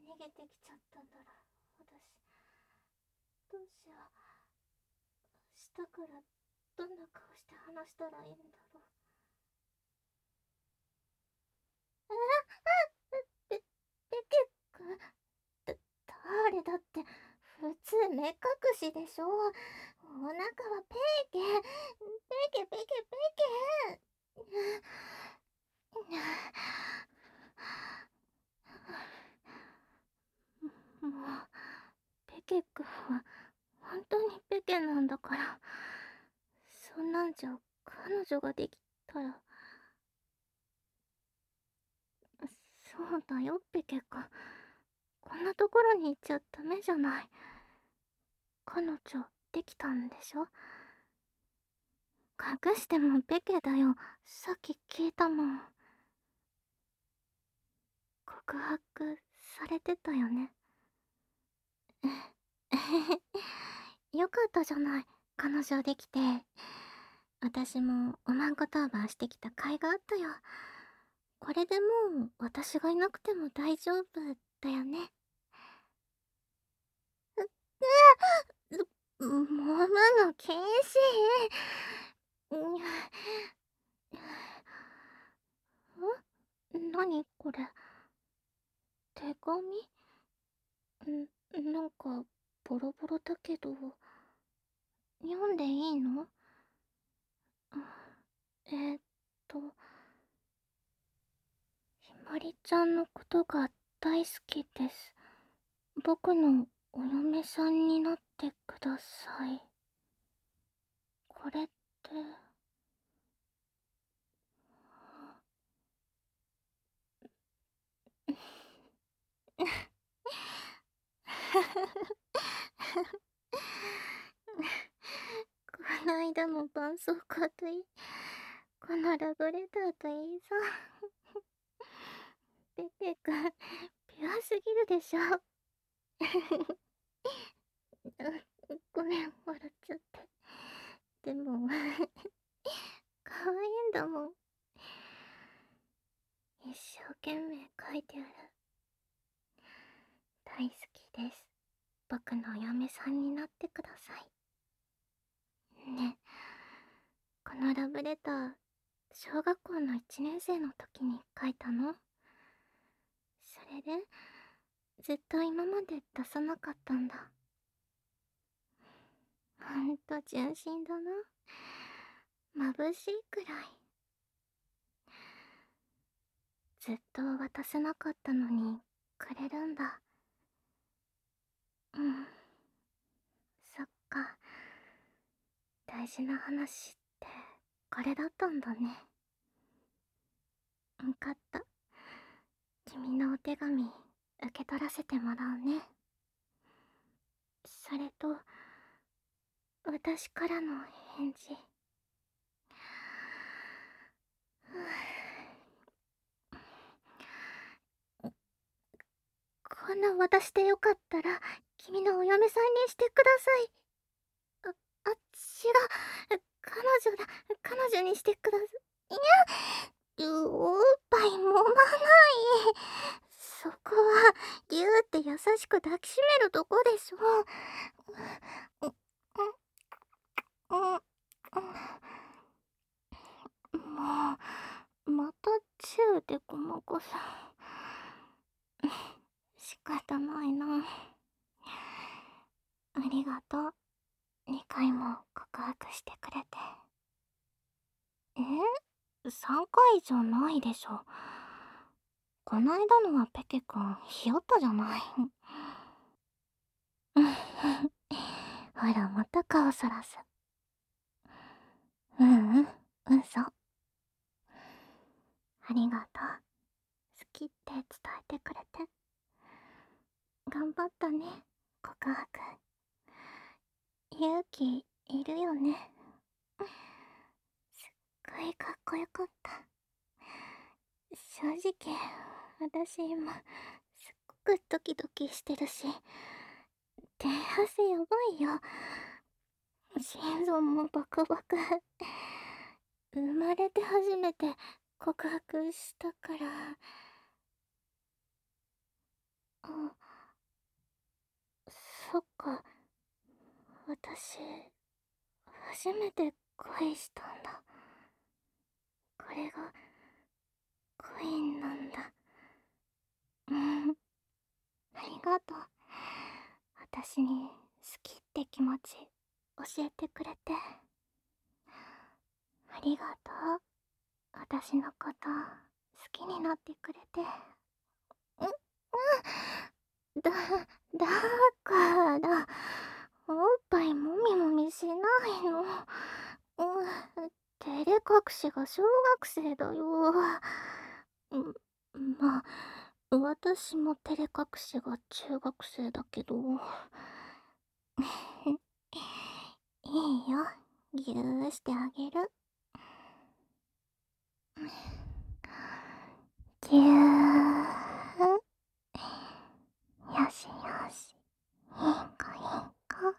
逃げてきちゃったんだろう。私、どうしよう。明日からどんな顔して話したらいいんだろう。ペ、ペケ君、誰だって、普通目隠しでしょ。お腹はペーケ、ペケペケペケ。もう、ペケ君は本当にペケなんだから、そんなんじゃ彼女ができたら。そうだよペケ君、こんなところに行っちゃダメじゃない。彼女できたんでしょ。隠してもペケだよ。さっき聞いたもん。告白されてたよね。よかったじゃない、彼女できて。私もおまんこ当番してきた甲斐があったよ。これでもう私がいなくても大丈夫だよね。もむの禁止。何これ、手紙？なんかボロボロだけど、読んでいいの？えーっと、ひまりちゃんのことが大好きです。僕のお嫁さんになってください。これって。この間も絆創膏といい、このラブレターといいさ。ペペ君、ピュアすぎるでしょ。ごめん、笑っちゃって。でも、可愛いんだもん。一生懸命書いてある。大好きです。僕のお嫁さんになってください。ね、このラブレター、小学校の1年生の時に書いたの？それで、ずっと今まで出さなかったんだ。ほんと純真だな。眩しいくらい。ずっと渡せなかったのにくれるんだ。うん、そっか。大事な話ってこれだったんだね。分かった。君のお手紙受け取らせてもらうね。それと、私からの返事。こんな私でよかったら君のお嫁さんにしてください。違う、彼女だ。彼女にしてください。おっぱい揉まない。そこはギューって優しく抱きしめるとこでしょ。もまたチューでごまかさ。仕方ないな。ありがとう。2回も告白してくれて。3回じゃないでしょ。こないだのはペケくんひよったじゃない。ほらまた顔そらす。ううん、嘘。ありがとう。好きって伝えてくれて。頑張ったね、告白。勇気いるよね。すっごいかっこよかった。正直、私今、すっごくドキドキしてるし、手汗やばいよ。心臓もバクバク。生まれて初めて告白したから。 あ、そっか。私、初めて恋したんだ。これが、恋なんだ。うん。ありがとう。私に好きって気持ち、教えてくれて。ありがとう。私のこと、好きになってくれて。うん、うん。だから、おっぱいもみもみしないの。うん、照れ隠しが小学生だよ。うん、まあ、私も照れ隠しが中学生だけど。いいよ、ぎゅーしてあげる。ぎゅー。よしよし。いいかいいか。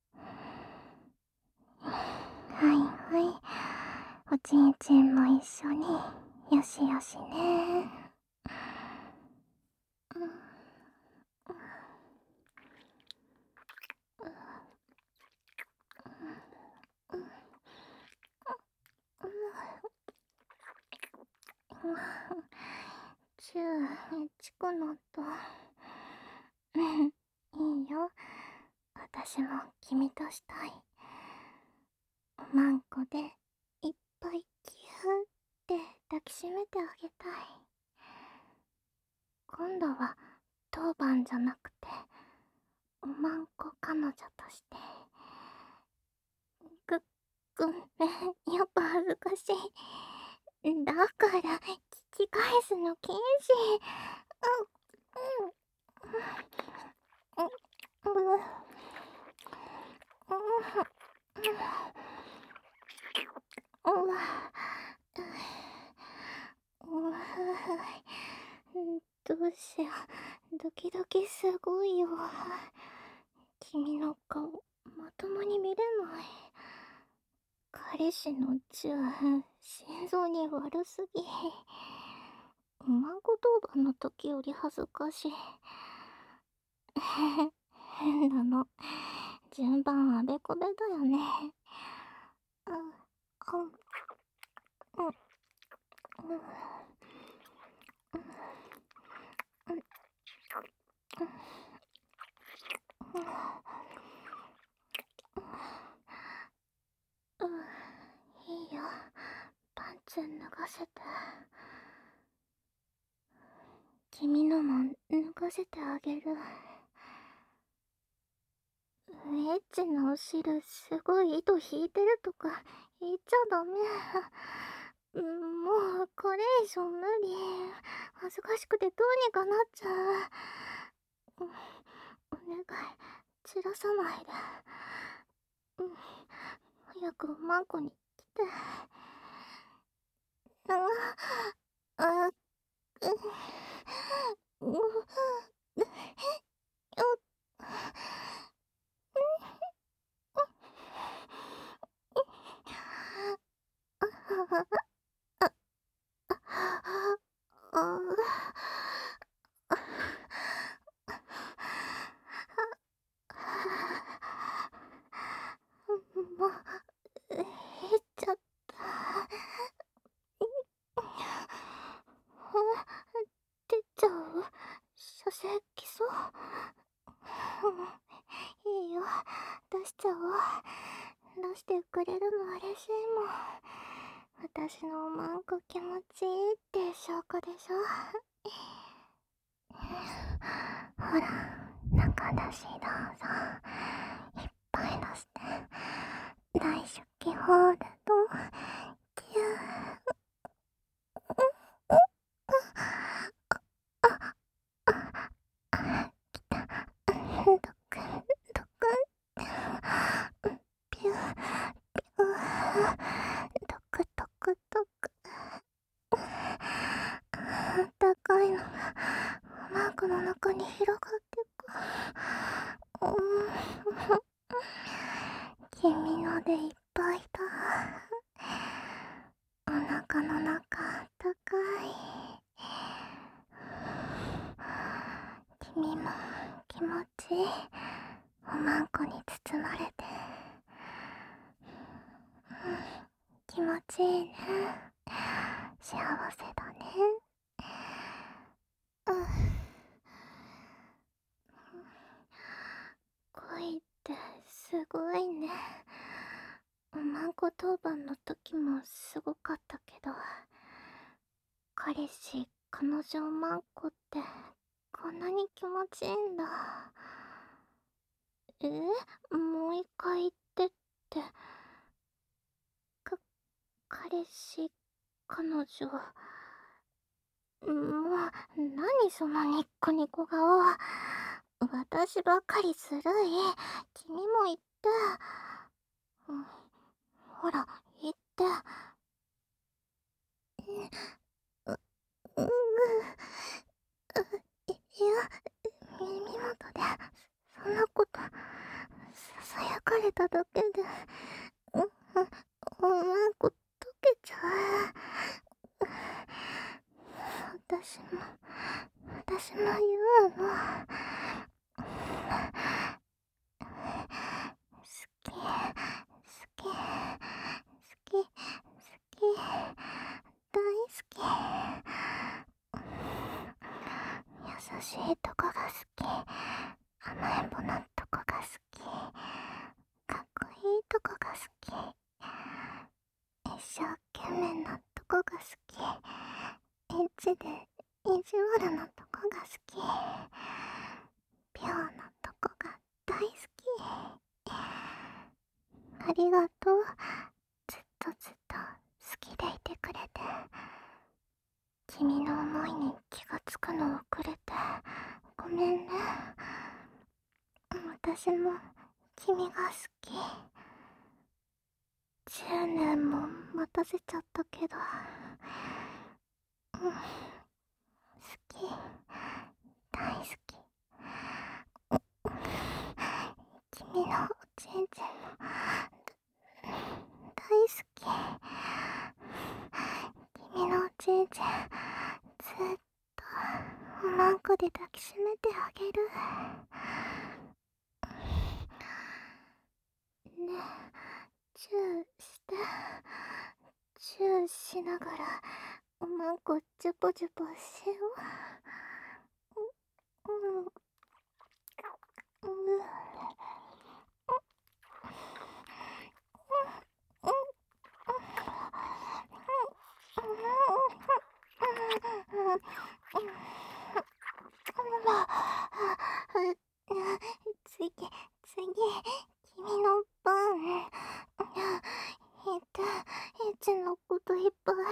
はいはい。おちんちんも一緒に、よしよしね。うん、うん、うん、チュー、チクのと。うん、いいよ。私も君としたい。おまんこでいっぱいギューって抱きしめてあげたい。今度は当番じゃなくておまんこ彼女として。ぐ、ごめん、やっぱ恥ずかしい。だから聞き返すの禁止。うん、うん、うん、うん、うん、うん、どうしよう。ドキドキすごいよ。君の顔、まともに見れない。彼氏のチュー、心臓に悪すぎ。おまんこ当番の時より恥ずかしい。変なの。順番あべこべだよね。うん、うん、うん、うん、うん、うん、うん、いいよ。パンツ脱がせて。君のも脱がせてあげる。エッチなお汁すごい糸引いてるとか言っちゃダメ。もうこれ以上無理。恥ずかしくてどうにかなっちゃう。お願い、散らさないで。早くおまんこに来て。あ、うん、うん、もう、減っちゃった。出ちゃう。射精きそう。いいよ、出しちゃおう。出してくれるの嬉しいもん。私のおまんこ気持ちいいって証拠でしょ。ほら、中出しどうぞ。いっぱい出して。大出気ホールド。キュー。ドクン、ドクン。ピュー、ピュー。ドクドクドク。あったかいのがマークの中に広がってく。君のでいっぱいだ。お腹の中あったかい。君もおまんこに包まれて、気持ちいいね。幸せだね。うん。恋ってすごいね。おまんこ当番の時もすごかったけど、彼氏彼女おまんこってこんなに気持ちいいんだ。もう一回言ってって。か彼氏彼女、もう何そのニッコニコ顔。私ばっかりずるい。君も言って。うん、ほら言って。う、う、う、いや、耳元でそんなことささやかれただけで、う、おまんこ溶けちゃう。私も言うの。好き、好き、好き、好き、大好き。優しいとこが好き。甘えん坊なとこが好き。かっこいいとこが好き。一生懸命なとこが好き。エッチで意地悪なとこが好き。ピュアなとこが大好き。ありがとう。ずっとずっと好きでいてくれて。君の思いに気がつくの遅れてごめんね。私も君が好き。10年も待たせちゃったけど、好き、大好き。君のおちんちんも大好き。君のおちんちんずっとおまんこで抱きしめてあげる。ねえ、チューして。チューしながらおまんこジュポジュポしよう。うん。次、君の番。エッチなこといっぱい。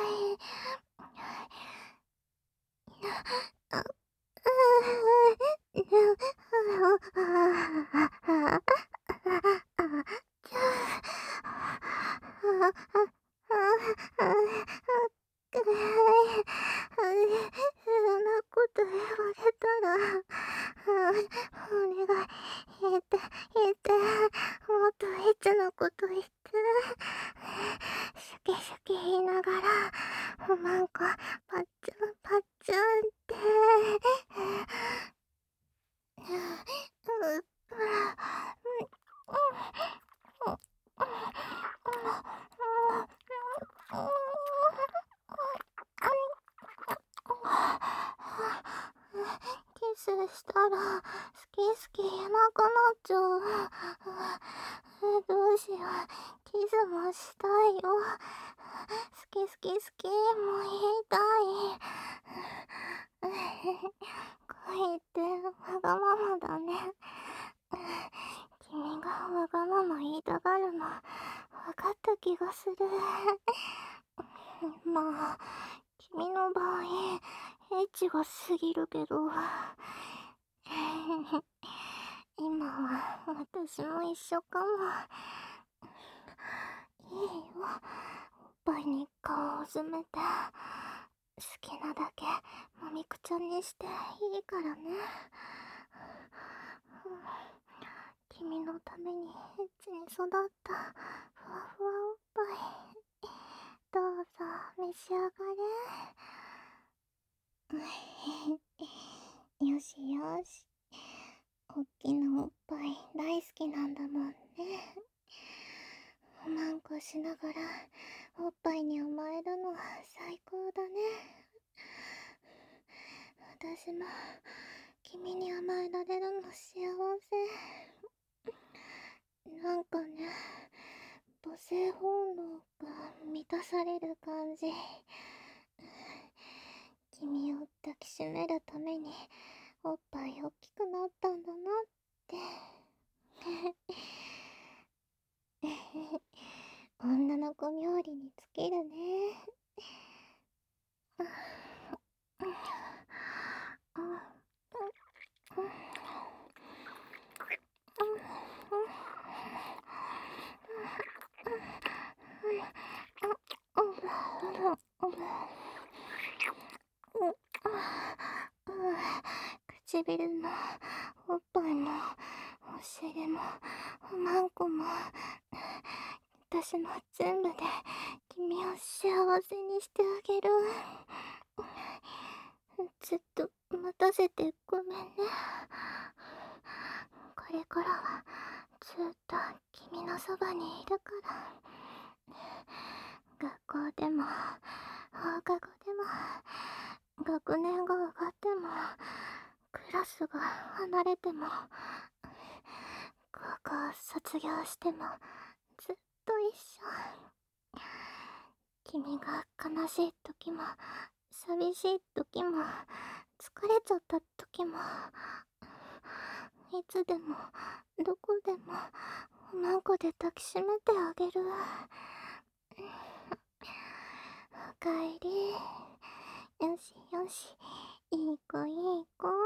そんなこと言われたら、お願い、言って、もっとエッチなこと言って。シュキシュキ言いながら、おまんこ、パッチュン、パッチュンって。キスしたら好き好き言えなくなっちゃう。どうしよう。キスもしたいよ。好き好き好きも言いたい。恋ってわがままだね。君がわがまま言いたがるの分かった気がする。まあ君の場合エッチが過ぎるけど、今は私も一緒かも。いいよ、おっぱいに顔を詰めて、好きなだけもみくちゃにしていいからね。君のためにエッチに育ったふわふわおっぱい、どうぞ召し上がれ。よしよし、おおっきなおっぱい大好きなんだもんね。おまんこしながらおっぱいに甘えるの最高だね。私も君に甘えられるの幸せ。なんかね、母性本能が満たされる感じ。君を抱きしめるためにおっぱい大きくなったんだなって。女の子冥利に尽きるね。唇もおっぱいもお尻もおまんこも私の全部で君を幸せにしてあげる。ずっと待たせてごめんね。これからはずっと君のそばにいるから。学校でも放課後でも学年が上がってもクラスが離れても高校卒業してもずっと一緒。君が悲しい時も寂しい時も疲れちゃった時もいつでもどこでもおまんこで抱きしめてあげる。おかえり。よしよし、いい子いい子って。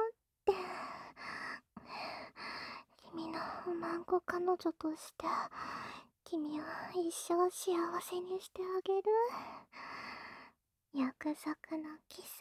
君のおまんこ彼女として君を一生幸せにしてあげる。約束のキス。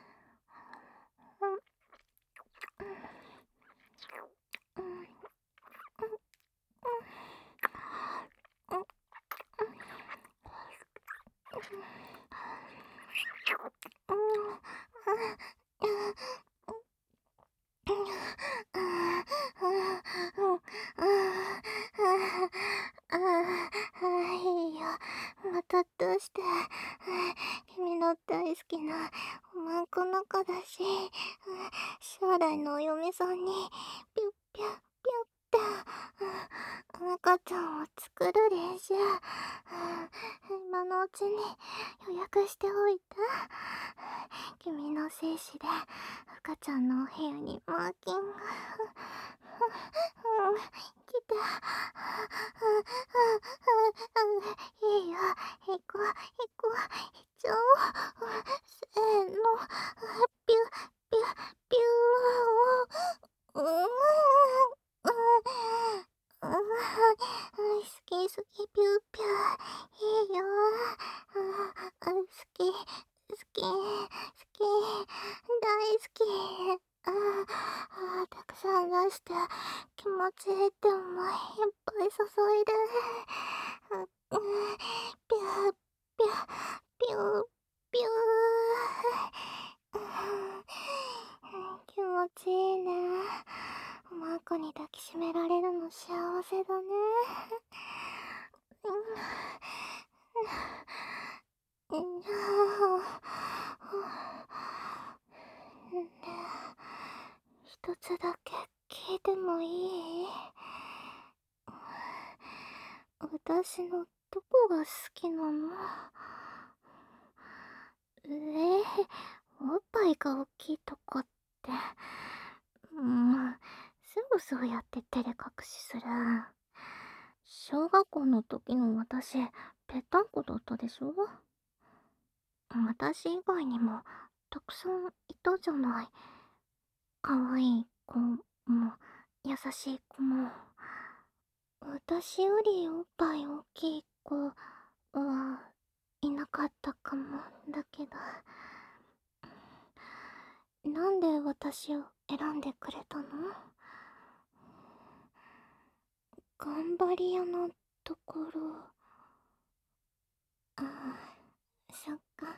いいよ。またどうして君の大好きなおまんこの子だし、将来のお嫁さんにピュッピュッピュッって赤ちゃんを作る練習、今のうちに予約しておいた。君の精子で赤ちゃんのお部屋にマーキング。来て。いいよ。行こう行こう。行っちゃおう。せーの。ピュピュピュー。好き好きピューピュー。いいよ。好き好き好き大好き。たくさん出して気持ちいいって思いいっぱい注いで。ピューピューピューピュー。気持ちいいね。おまんこに抱きしめられるの幸せだね。一つだけ聞いてもいい？私のどこが好きなの？おっぱいが大きいとこって。すぐそうやって照れ隠しする。小学校の時の私、ぺったんこだったでしょ？私以外にもたくさんいたじゃない。可愛い子も優しい子も。私よりおっぱい大きい子はいなかったかもだけど、なんで私を選んでくれたの？頑張り屋のところ。そっか、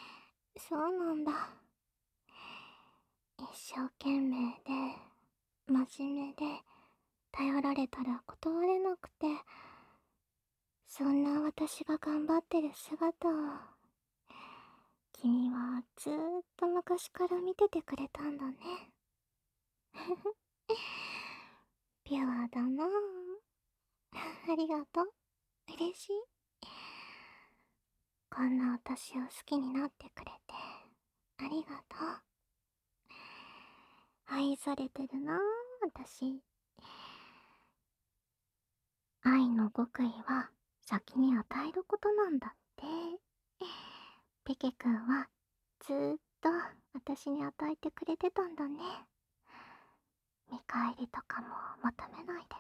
そうなんだ。一生懸命で真面目で、頼られたら断れなくて、そんな私が頑張ってる姿を、君はずーっと昔から見ててくれたんだね。ピュアだなぁ。ありがとう。嬉しい。こんな私を好きになってくれて、ありがとう。愛されてるなぁ、私。愛の極意は先に与えることなんだって。ペケくんはずーっと私に与えてくれてたんだね。見返りとかも求めないで。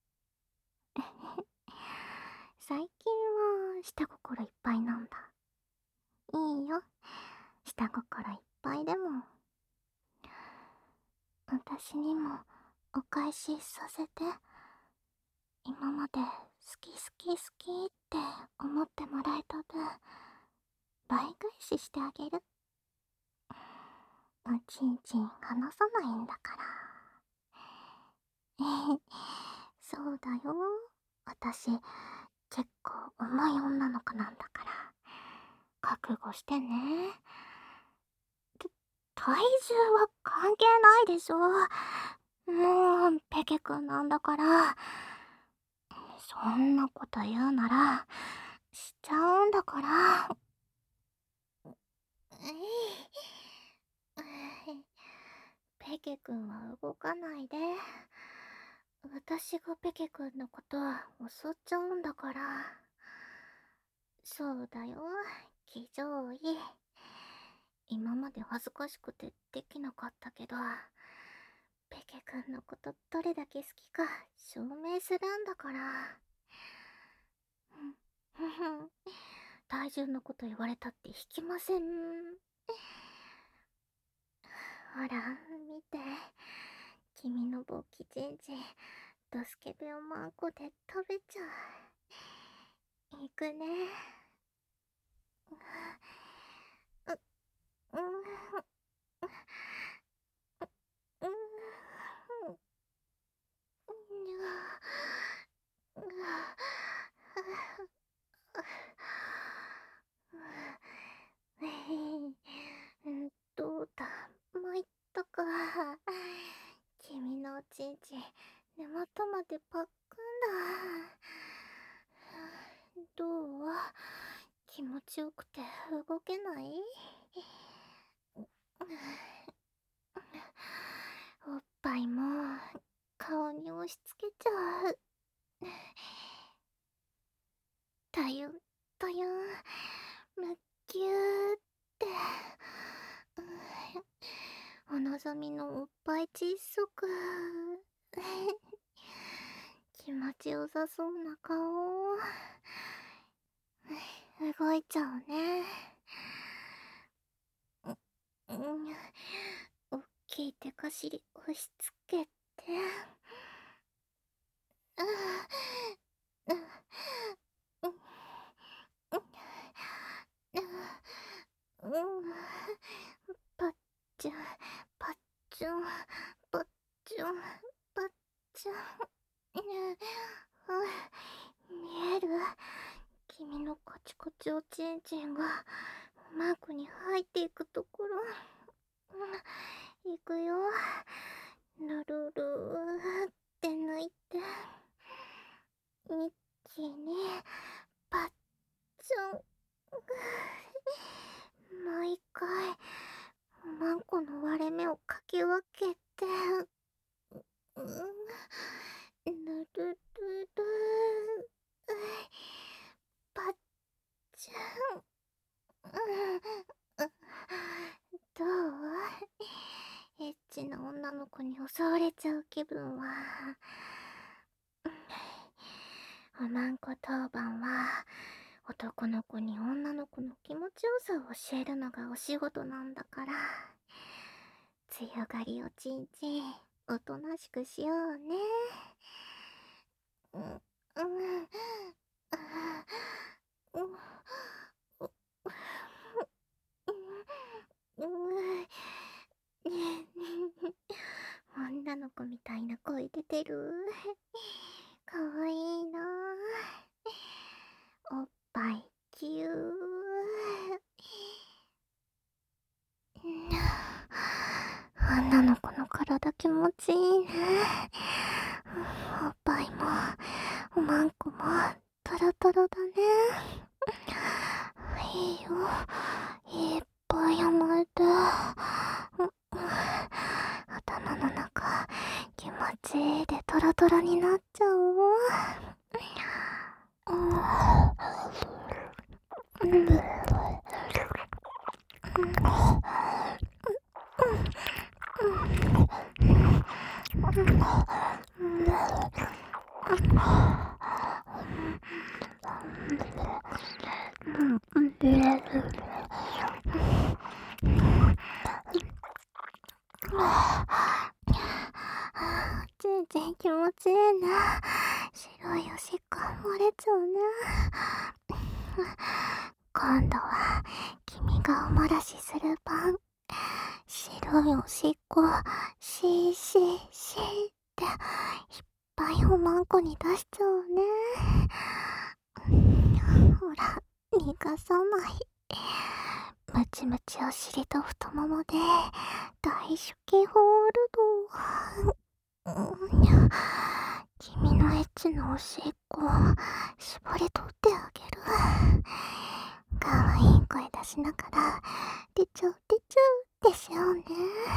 最近は下心いっぱいなんだ。いいよ。下心いっぱいでも。私にもお返しさせて。今まで好き好き好きって思ってもらえた分、倍返ししてあげる。おちんちん離さないんだから。そうだよ。私、結構重い女の子なんだから。覚悟してね。体重は関係ないでしょ。もう、ペケくんなんだから。そんなこと言うなら、しちゃうんだから。ペケくんは動かないで。私がペケくんのこと襲っちゃうんだから。そうだよ、騎乗位。今まで恥ずかしくてできなかったけど、ペケくんのことどれだけ好きか証明するんだから。体重のこと言われたって引きません。ほら、見て。君の勃起チンチン、ドスケベをマンコで食べちゃう。いくね。う、うん、うん、どうだ、参ったか。君のおちんちん、根元までパックンだ。どう？気持ちよくて動けない？おっぱいも顔に押し付けちゃう。たゆんたゆん、むっきゅーって。お望みのおっぱい窒息。気持ちよさそうな顔。動いちゃうね。うん、おっきい手かしり押し付けて。うん、うん、うん、パッチュン、パッチュン、パッチュン、パッチュン。見える？君のカチコチおちんちんがマークに入っていくところ。いくよ。ぬるるーって抜いて。一気にパッチョン。もう一回マンコの割れ目をかき分けて。ぬるるるパッチョン。どう？エッチな女の子に襲われちゃう気分は。おまんこ当番は男の子に女の子の気持ちよさを教えるのがお仕事なんだから。強がりおちんちん、おとなしくしようね。うん、うん、うん、うん、女の子みたいなってる。かわいいなおっぱいぎゅー。女の子の体気持ちいいね。おっぱいもおまんこもトロトロだね。いいよ、いっぱい甘えて。頭の中気持ちいいでトロトロになっちゃおう。全然気持ちいいな。白いおしっこ漏れちゃうね。今度は君がおもらしする番。白いおしっこシーシーシーっていっぱいおまんこに出しちゃうね。ほら逃がさない。ムチムチお尻と太ももで大手記ホールド。君のエッチなおしっこ絞り取ってあげる。かわいい声出しながらてちょてちょってしようね。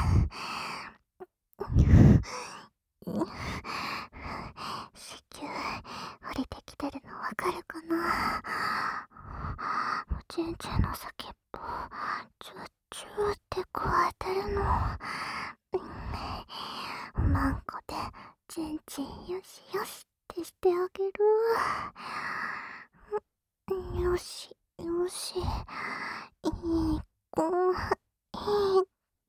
子宮降りてきてるのわかるかな。おちんちんの先っぽチュッチュって加えてるの。おまんこでちんちんよしよしってしてあげる。よしよし、いい子いい子。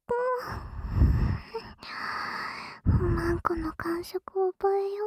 おまんこの感触を覚えよ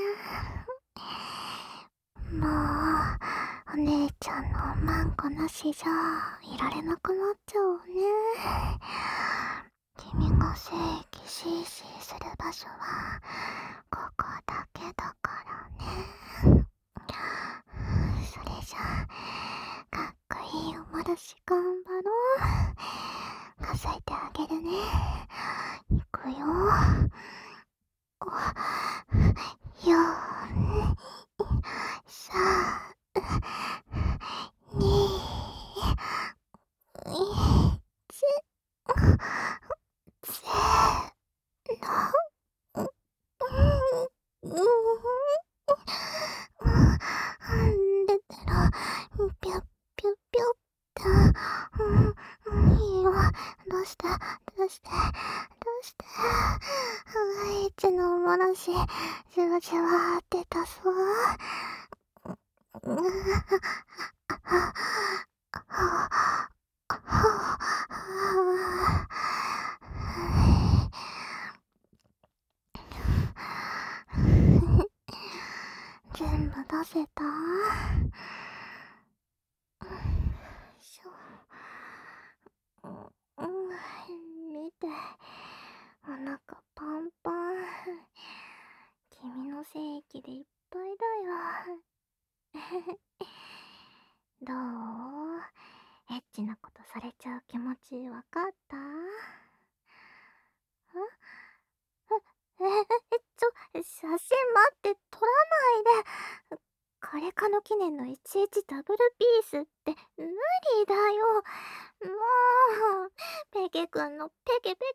うね。もうお姉ちゃんのおまんこなしじゃいられなくなっちゃうね。君が正規シーシーする場所はここだけだからね。それじゃあかっこいいおもらし頑張ろう。数えてあげるね。いくよ。4、3、2、1、せーの。出てる。ぴょっぴょっぴょっと。いいよ。どうしてどうしてどうして。エッチのおもらしじわじわってたそう。全部出せた？しょ。見て。お腹パンパン。君の精液でいっぱいだよ。どう？エッチなことされちゃう気持ちわかった？写真待って、撮らないで。カレカの記念の 11 ダブルピースって無理だよ。もうペケくんのペケペ